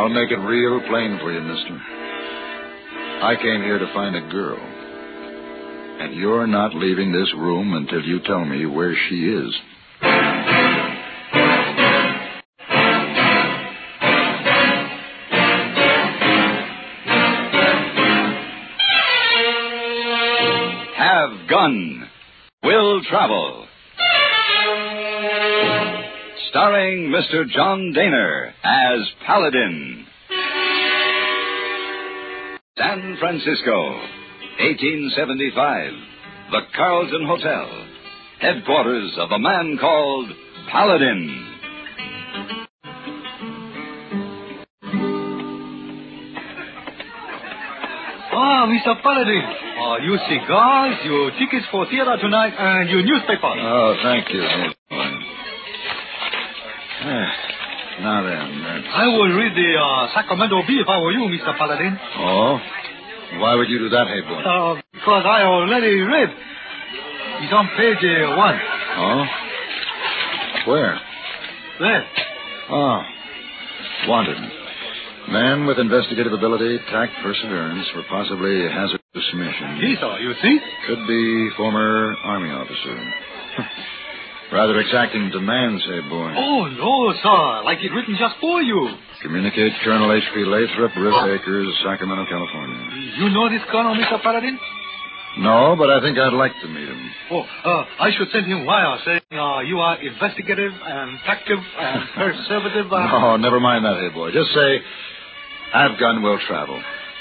I'll make it real plain for you, mister. I came here to find a girl. And you're not leaving this room until you tell me where she is. Have Gun. Will Travel. Starring Mr. John Daner as Paladin. San Francisco, 1875. The Carlton Hotel. Headquarters of a man called Paladin. Mr. Paladin. Your cigars, your tickets for theater tonight, and your newspaper. Oh, thank you. Now then, I will read the Sacramento Bee if I were you, Mr. Paladin. Oh? Why would you do that, hey boy? Because I already read. It's on page 1. Oh? Where? There. Oh. Wanted. Man with investigative ability, tact, perseverance for possibly hazardous mission. Yes, sir, you see? Could be former Army officer. Rather exacting demands, hey boy. Oh, no, sir. Like it written just for you. Communicate Colonel H.P. Lathrop, River Acres, Sacramento, California. You know this colonel, Mr. Paladin? No, but I think I'd like to meet him. I should send him wire saying you are investigative and active and conservative. No, never mind that, hey boy. Just say, Have Gun Will Travel.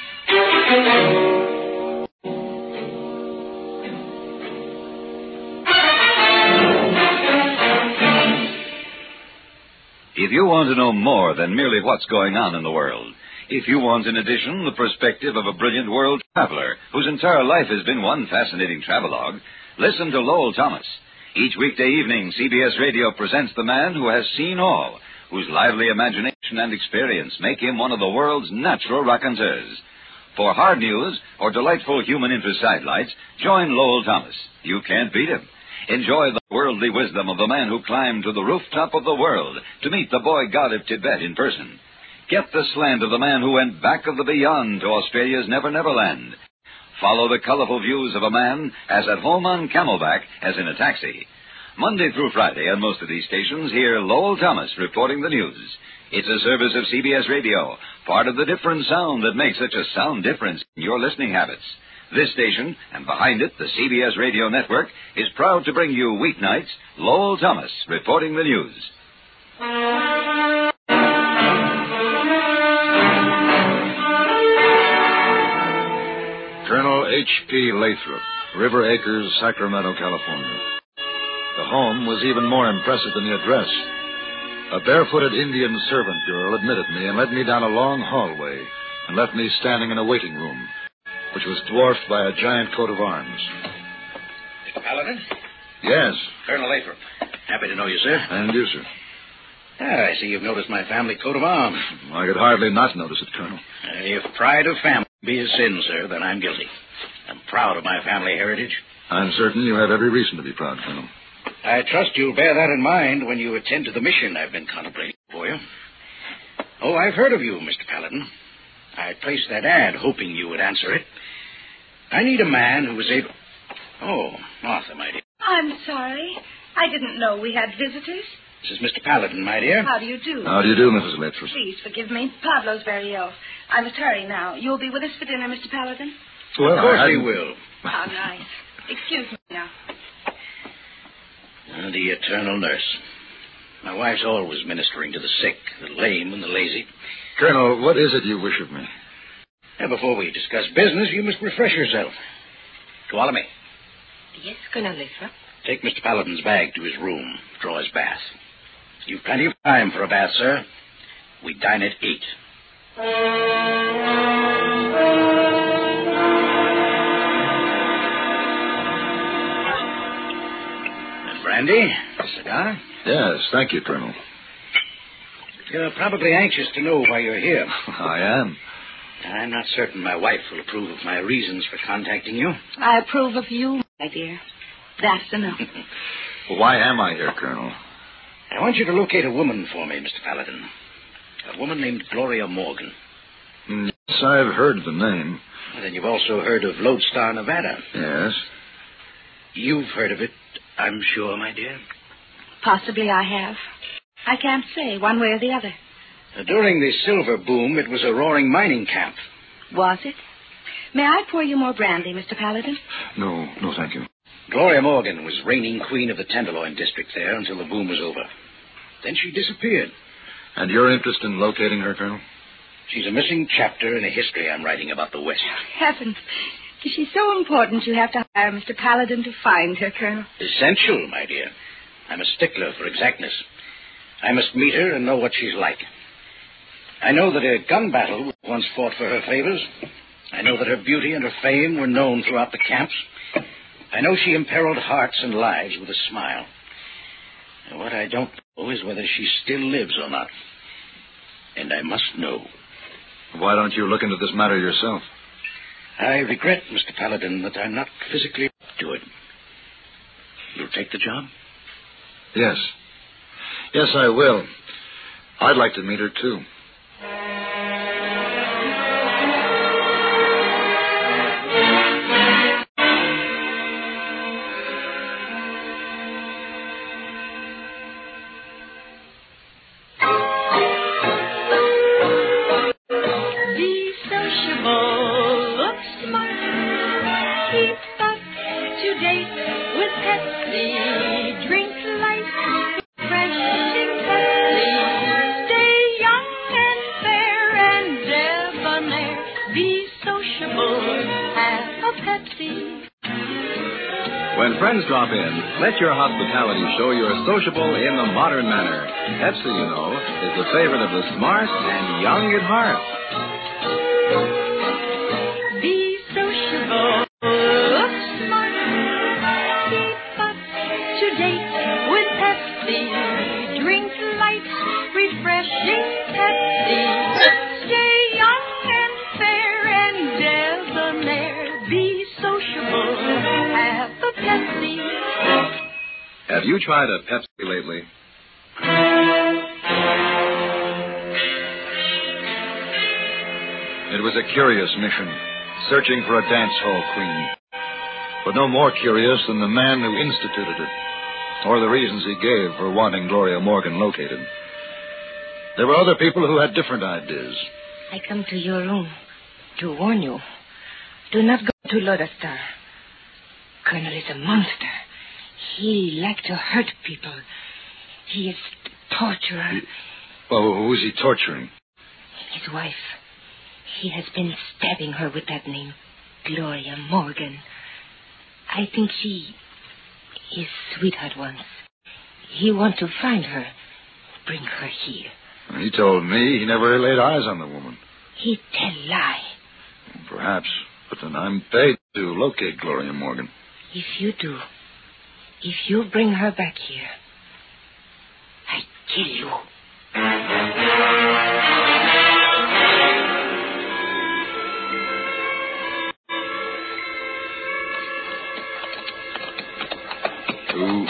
If you want to know more than merely what's going on in the world, if you want, in addition, the perspective of a brilliant world traveler whose entire life has been one fascinating travelogue, listen to Lowell Thomas. Each weekday evening, CBS Radio presents the man who has seen all, whose lively imagination and experience make him one of the world's natural raconteurs. For hard news or delightful human interest sidelights, join Lowell Thomas. You can't beat him. Enjoy the worldly wisdom of the man who climbed to the rooftop of the world to meet the boy god of Tibet in person. Get the slant of the man who went back of the beyond to Australia's Never Never Land. Follow the colorful views of a man as at home on Camelback as in a taxi. Monday through Friday on most of these stations, hear Lowell Thomas reporting the news. It's a service of CBS Radio, part of the different sound that makes such a sound difference in your listening habits. This station, and behind it, the CBS Radio Network, is proud to bring you weeknights, Lowell Thomas reporting the news. Colonel H.P. Lathrop, River Acres, Sacramento, California. The home was even more impressive than the address. A barefooted Indian servant girl admitted me and led me down a long hallway and left me standing in a waiting room, which was dwarfed by a giant coat of arms. Mr. Paladin? Yes. Colonel Lathrop. Happy to know you, sir. And you, sir. I see you've noticed my family coat of arms. I could hardly not notice it, Colonel. If pride of family be a sin, sir, then I'm guilty. I'm proud of my family heritage. I'm certain you have every reason to be proud, Colonel. I trust you'll bear that in mind when you attend to the mission I've been contemplating for you. Oh, I've heard of you, Mr. Paladin. I placed that ad hoping you would answer it. I need a man who was able... Oh, Martha, my dear. I'm sorry. I didn't know we had visitors. This is Mr. Paladin, my dear. How do you do? How do you do, Mrs. Lathrop? Please forgive me. Pablo's very ill. I must hurry now. You'll be with us for dinner, Mr. Paladin? Well, of course he will. How nice. Excuse me now. The eternal nurse. My wife's always ministering to the sick, the lame, and the lazy. Colonel, what is it you wish of me? Now, before we discuss business, you must refresh yourself. Tuolumne. Yes, Colonel Lathrop. Take Mr. Paladin's bag to his room. Draw his bath. You've plenty of time for a bath, sir. We dine at 8. And brandy? A cigar? Yes, thank you, Colonel. You're probably anxious to know why you're here. I am. I'm not certain my wife will approve of my reasons for contacting you. I approve of you, my dear. That's enough. Why am I here, Colonel? I want you to locate a woman for me, Mr. Paladin. A woman named Gloria Morgan. Yes, I've heard the name. And then you've also heard of Lodestar, Nevada. Yes. You've heard of it, I'm sure, my dear. Possibly I have. I can't say one way or the other. During the silver boom, it was a roaring mining camp. Was it? May I pour you more brandy, Mr. Paladin? No, thank you. Gloria Morgan was reigning queen of the Tenderloin district there until the boom was over. Then she disappeared. And you're interested in locating her, Colonel? She's a missing chapter in a history I'm writing about the West. Heavens. Is she so important you have to hire Mr. Paladin to find her, Colonel? Essential, my dear. I'm a stickler for exactness. I must meet her and know what she's like. I know that a gun battle was once fought for her favors. I know that her beauty and her fame were known throughout the camps. I know she imperiled hearts and lives with a smile. And what I don't know is whether she still lives or not. And I must know. Why don't you look into this matter yourself? I regret, Mr. Paladin, that I'm not physically up to it. You'll take the job? Yes. Yes, I will. I'd like to meet her, too. When friends drop in, let your hospitality show you're sociable in the modern manner. Pepsi, you know, is the favorite of the smart and young at heart. Be sociable, look smart, keep up to date with Pepsi. Drink light, refreshing Pepsi. Stay young and fair and debonair. Be sociable, have a Pepsi. Have you tried a Pepsi lately? It was a curious mission, searching for a dance hall queen. But no more curious than the man who instituted it, or the reasons he gave for wanting Gloria Morgan located. There were other people who had different ideas. I come to your room to warn you. Do not go to Lodestar. Colonel is a monster. He likes to hurt people. He is a torturer. Oh, who's he torturing? His wife. He has been stabbing her with that name, Gloria Morgan. I think she his sweetheart once. He wants to find her, bring her here. He told me he never laid eyes on the woman. He tell lie. Perhaps, but then I'm paid to locate Gloria Morgan. If you do, if you bring her back here, I kill you. Ooh.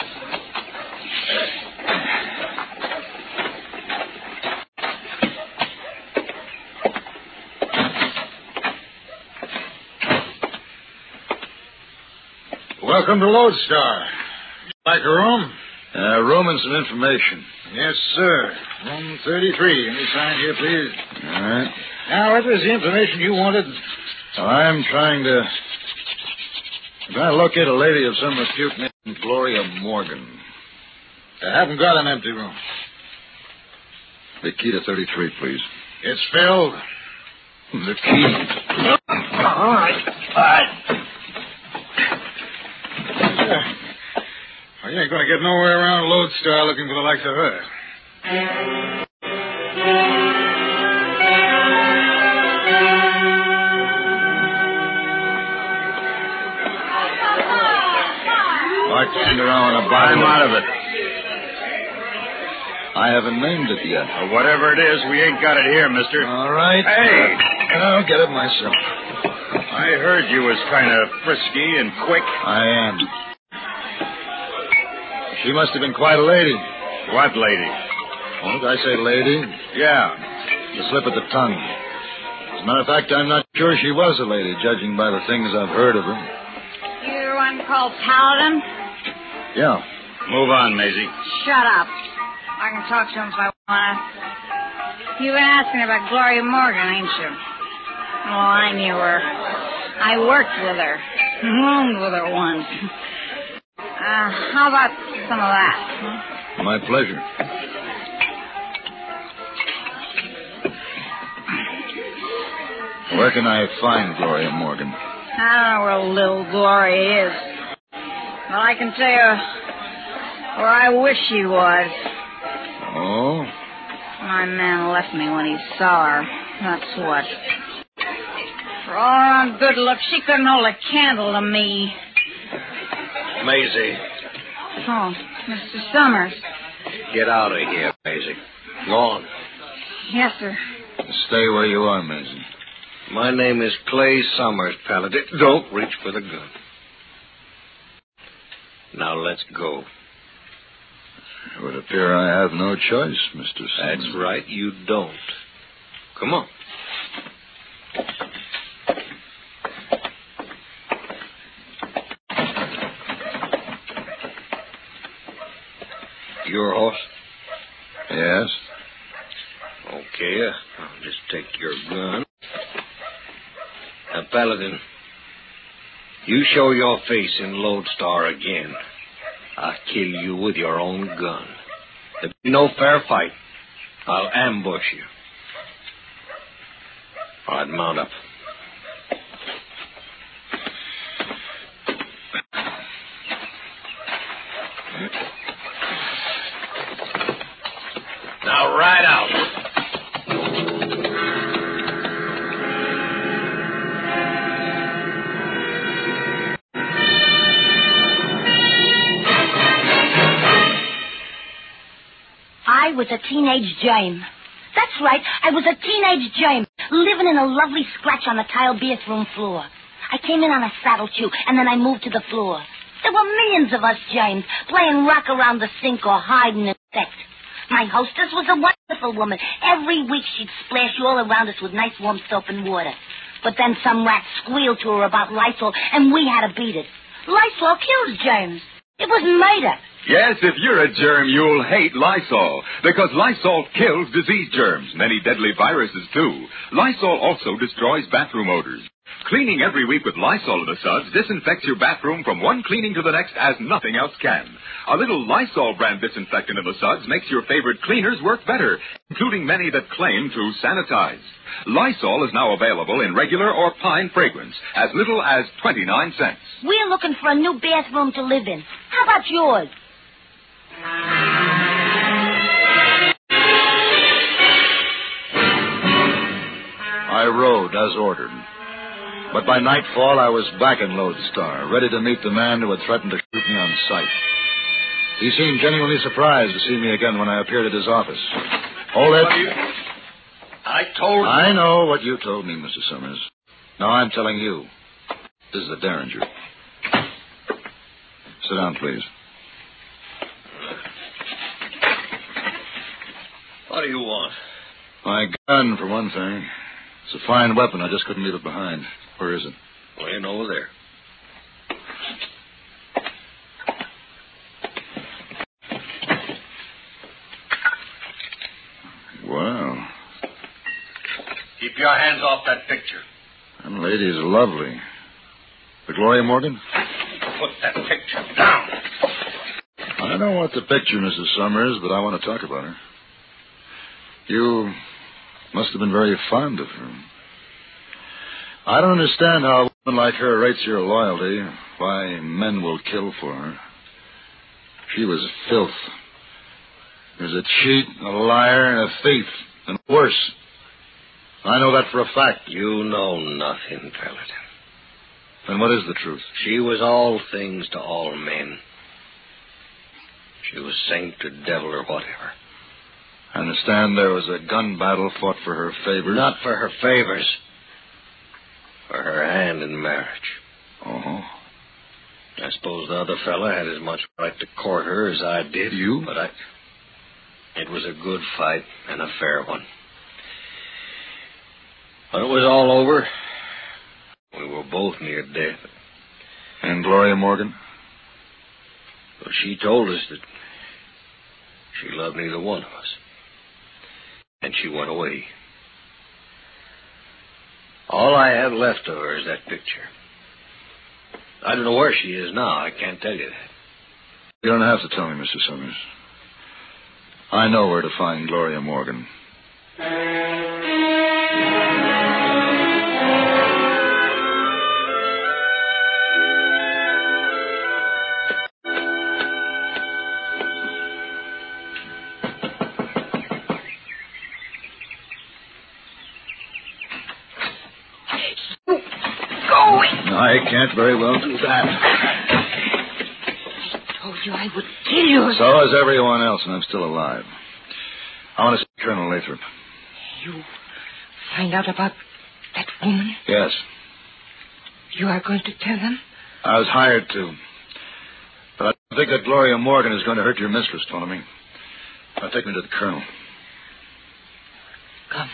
Welcome to Lodestar. Like a room? Room and some information. Yes, sir. Room 33. Let me sign here, please. All right. Now, what was the information you wanted? Well, I'm trying to locate a lady of some repute named Gloria Morgan. I haven't got an empty room. The key to 33, please. It's filled. The key. All right. Well, you ain't going to get nowhere around Lodestar looking for the likes of her. Bartender, I want to buy him out of it. I haven't named it yet. Well, whatever it is, we ain't got it here, mister. All right. Hey! I'll get it myself. I heard you was kind of frisky and quick. I am. She must have been quite a lady. What lady? Oh, did I say lady? Yeah. The slip of the tongue. As a matter of fact, I'm not sure she was a lady, judging by the things I've heard of her. You're the one called Paladin? Yeah. Move on, Maisie. Shut up. I can talk to him if I want to. You've been asking about Gloria Morgan, ain't you? Oh, I knew her. I worked with her. Roomed with her once. How about some of that? Huh? My pleasure. Where can I find Gloria Morgan? I don't know where little Gloria is. But I can tell you where I wish she was. Oh? My man left me when he saw her. That's what. For all her good looks, she couldn't hold a candle to me. Maisie, Oh, Mr. Summers. get out of here, Maisie. Go on. Yes, sir. Stay where you are, Maisie. My name is Clay Summers, Paladin. Don't reach for the gun. Now let's go. It would appear I have no choice, Mr. Summers. That's right, you don't. Come on. Your horse? Yes? Okay, I'll just take your gun. Now, Paladin, you show your face in Lodestar again, I'll kill you with your own gun. There'll be no fair fight. I'll ambush you. All right, mount up. Now ride out. I was a teenage Jane. That's right, I was a teenage Jane, living in a lovely scratch on the tile bathroom floor. I came in on a saddle chew, and then I moved to the floor. There were millions of us Janes playing rock around the sink or hiding in sex. My hostess was a wonderful woman. Every week she'd splash you all around us with nice warm soap and water. But then some rat squealed to her about Lysol, and we had to beat it. Lysol kills germs. It was murder. Yes, if you're a germ, you'll hate Lysol, because Lysol kills disease germs, many deadly viruses, too. Lysol also destroys bathroom odors. Cleaning every week with Lysol in the suds disinfects your bathroom from one cleaning to the next as nothing else can. A little Lysol brand disinfectant in the suds makes your favorite cleaners work better, including many that claim to sanitize. Lysol is now available in regular or pine fragrance, as little as 29 cents. We're looking for a new bathroom to live in. How about yours? I rode as ordered. But by nightfall, I was back in Lodestar, ready to meet the man who had threatened to shoot me on sight. He seemed genuinely surprised to see me again when I appeared at his office. Hold it. I know what you told me, Mr. Summers. Now I'm telling you. This is a Derringer. Sit down, please. What do you want? My gun, for one thing. It's a fine weapon. I just couldn't leave it behind. Where is it? Laying over there. Wow. Keep your hands off that picture. That lady's lovely. The Gloria Morgan? Put that picture down. I don't want the picture, Mrs. Summers, but I want to talk about her. You must have been very fond of her. I don't understand how a woman like her rates your loyalty, why men will kill for her. She was filth. She was a cheat, a liar, and a thief, and worse. I know that for a fact. You know nothing, Paladin. Then what is the truth? She was all things to all men. She was saint or devil or whatever. I understand there was a gun battle fought for her favors. Not for her favors. For her hand in marriage. Oh. I suppose the other fella had as much right to court her as I did. You? But It was a good fight and a fair one. When it was all over, we were both near death. And Gloria Morgan? Well, she told us that she loved neither one of us. And she went away. All I have left of her is that picture. I don't know where she is now. I can't tell you that. You don't have to tell me, Mr. Summers. I know where to find Gloria Morgan. I can't very well do that. I told you I would kill you. So is everyone else, and I'm still alive. I want to see Colonel Lathrop. You find out about that woman? Yes. You are going to tell them? I was hired to. But I don't think that Gloria Morgan is going to hurt your mistress, Ptolemy. Now take me to the Colonel. Come.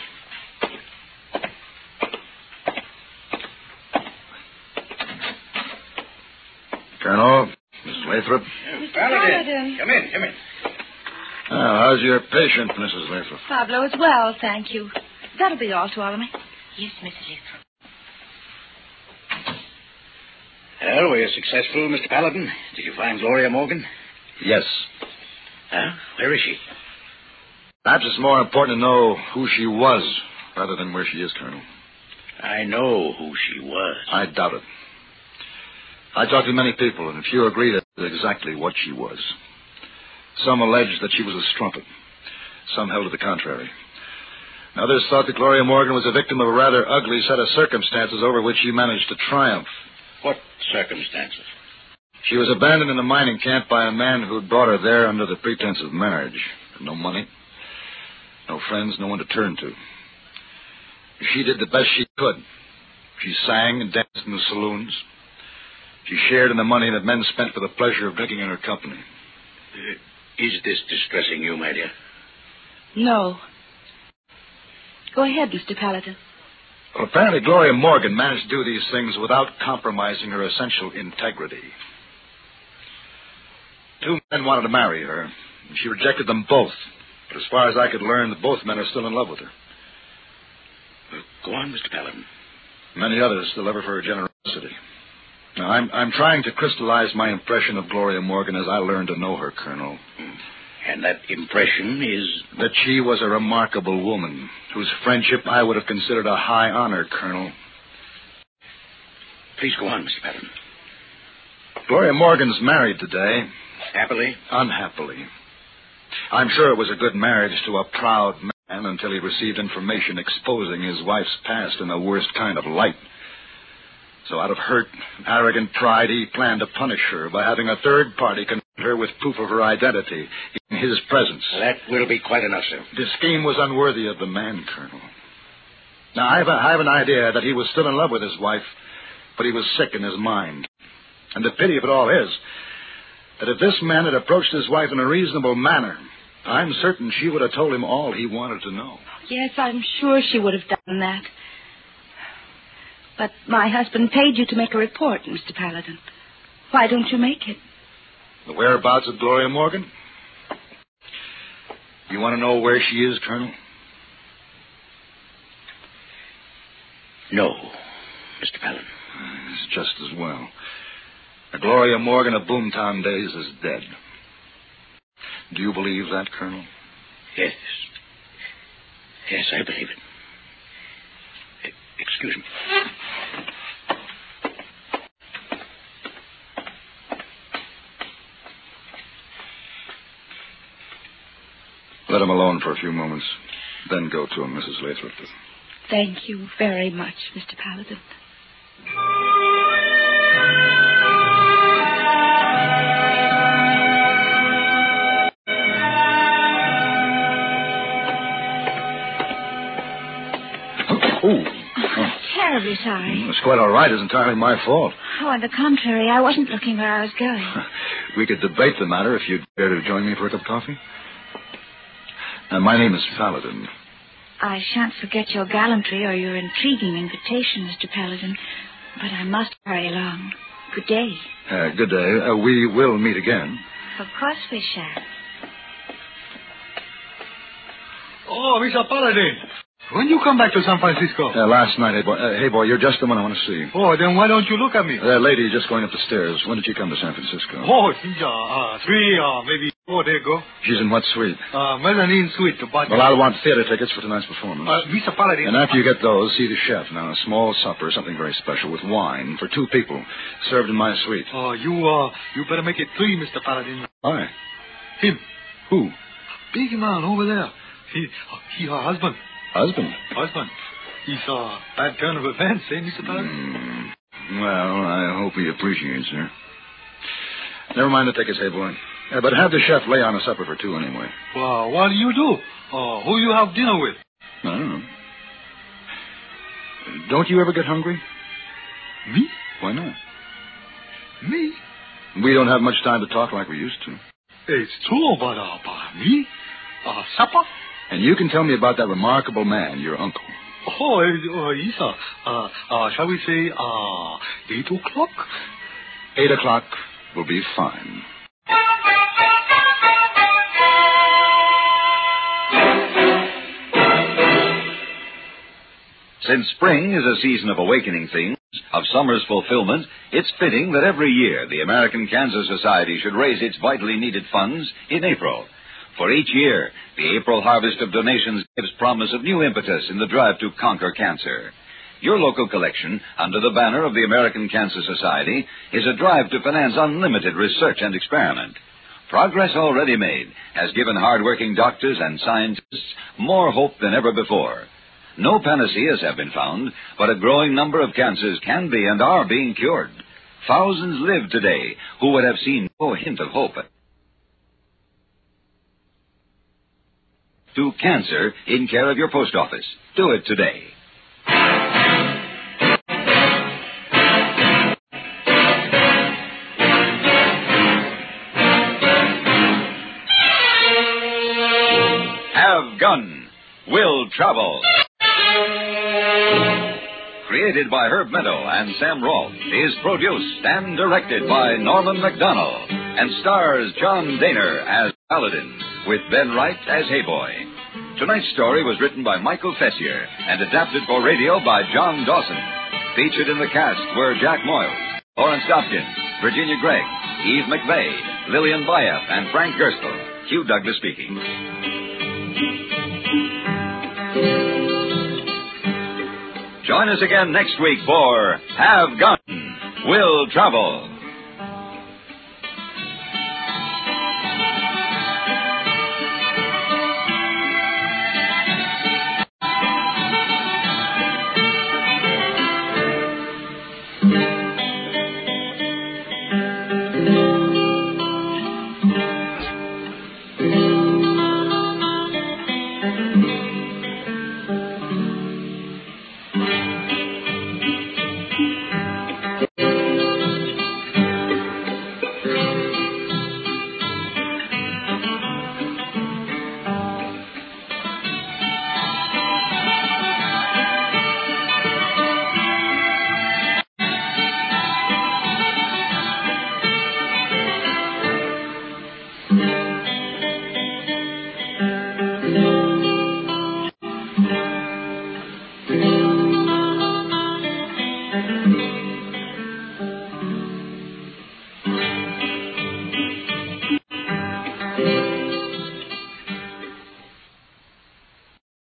Colonel, Miss Lathrop. Mr. Paladin. Come in. How's your patient, Mrs. Lathrop? Pablo is well, thank you. That'll be all, Ptolemy. Yes, Mrs. Lathrop. Well, were you successful, Mr. Paladin? Did you find Gloria Morgan? Yes. Where is she? Perhaps it's more important to know who she was rather than where she is, Colonel. I know who she was. I doubt it. I talked to many people, and few agreed as to exactly what she was. Some alleged that she was a strumpet. Some held to the contrary. Others thought that Gloria Morgan was a victim of a rather ugly set of circumstances over which she managed to triumph. What circumstances? She was abandoned in a mining camp by a man who'd brought her there under the pretense of marriage. No money, no friends, no one to turn to. She did the best she could. She sang and danced in the saloons. She shared in the money that men spent for the pleasure of drinking in her company. Is this distressing you, my dear? No. Go ahead, Mr. Paladin. Well, apparently Gloria Morgan managed to do these things without compromising her essential integrity. 2 men wanted to marry her, and she rejected them both. But as far as I could learn, both men are still in love with her. Well, go on, Mr. Paladin. Many others still love her for her generosity. Now, I'm trying to crystallize my impression of Gloria Morgan as I learned to know her, Colonel. And that impression is? That she was a remarkable woman, whose friendship I would have considered a high honor, Colonel. Please go on, Mr. Paladin. Gloria Morgan's married today. Happily? Unhappily. I'm sure it was a good marriage to a proud man until he received information exposing his wife's past in the worst kind of light. So out of hurt and arrogant pride, he planned to punish her by having a third party confront her with proof of her identity in his presence. That will be quite enough, sir. The scheme was unworthy of the man, Colonel. Now, I have an idea that he was still in love with his wife, but he was sick in his mind. And the pity of it all is that if this man had approached his wife in a reasonable manner, I'm certain she would have told him all he wanted to know. Yes, I'm sure she would have done that. But my husband paid you to make a report, Mr. Paladin. Why don't you make it? The whereabouts of Gloria Morgan? You want to know where she is, Colonel? No, Mr. Paladin. It's just as well. The Gloria Morgan of Boomtown days is dead. Do you believe that, Colonel? Yes. Yes, I believe it. Excuse me. Let him alone for a few moments. Then go to him, Mrs. Lathrop. Thank you very much, Mr. Paladin. Terribly sorry. It's quite all right. It's entirely my fault. Oh, on the contrary, I wasn't looking where I was going. We could debate the matter if you'd care to join me for a cup of coffee. My name is Paladin. I shan't forget your gallantry or your intriguing invitation, Mr. Paladin, but I must hurry along. Good day. Good day. We will meet again. Of course we shall. Oh, Mr. Paladin. When you come back to San Francisco? Last night, hey, boy, you're just the one I want to see. Oh, then why don't you look at me? That lady just going up the stairs. When did she come to San Francisco? Oh, 3, maybe 4 days ago. She's in what suite? Mezzanine suite. But well, I'll want theater tickets for tonight's performance. Mr. Paladin. And after you get those, see the chef. Now, a small supper, something very special, with wine for 2 people, served in my suite. Oh, you better make it 3, Mr. Paladin. Why? Him. Who? Big man over there. He her husband. Husband? Husband. He's a bad turn of events, eh, Mr. Paladin? Well, I hope he appreciates her. Never mind the tickets, hey, boy. But have the chef lay on a supper for 2 anyway. Well, what do you do? Who you have dinner with? I don't know. Don't you ever get hungry? Me? Why not? Me? We don't have much time to talk like we used to. It's true, but me? Supper? And you can tell me about that remarkable man, your uncle. Oh, Isa. Shall we say, 8 o'clock? 8 o'clock will be fine. Since spring is a season of awakening things, of summer's fulfillment, it's fitting that every year the American Cancer Society should raise its vitally needed funds in April. For each year, the April harvest of donations gives promise of new impetus in the drive to conquer cancer. Your local collection, under the banner of the American Cancer Society, is a drive to finance unlimited research and experiment. Progress already made has given hard-working doctors and scientists more hope than ever before. No panaceas have been found, but a growing number of cancers can be and are being cured. Thousands live today who would have seen no hint of hope. To cancer in care of your post office. Do it today. Have Gun. Will Travel. Created by Herb Meadow and Sam Rolfe, is produced and directed by Norman MacDonald, and stars John Daner as Paladin, with Ben Wright as Hayboy. Tonight's story was written by Michael Fessier and adapted for radio by John Dawson. Featured in the cast were Jack Moyles, Lawrence Dopkins, Virginia Gregg, Eve McVeigh, Lillian Bayef, and Frank Gerstle. Hugh Douglas speaking. Join us again next week for Have Gun. Will Travel.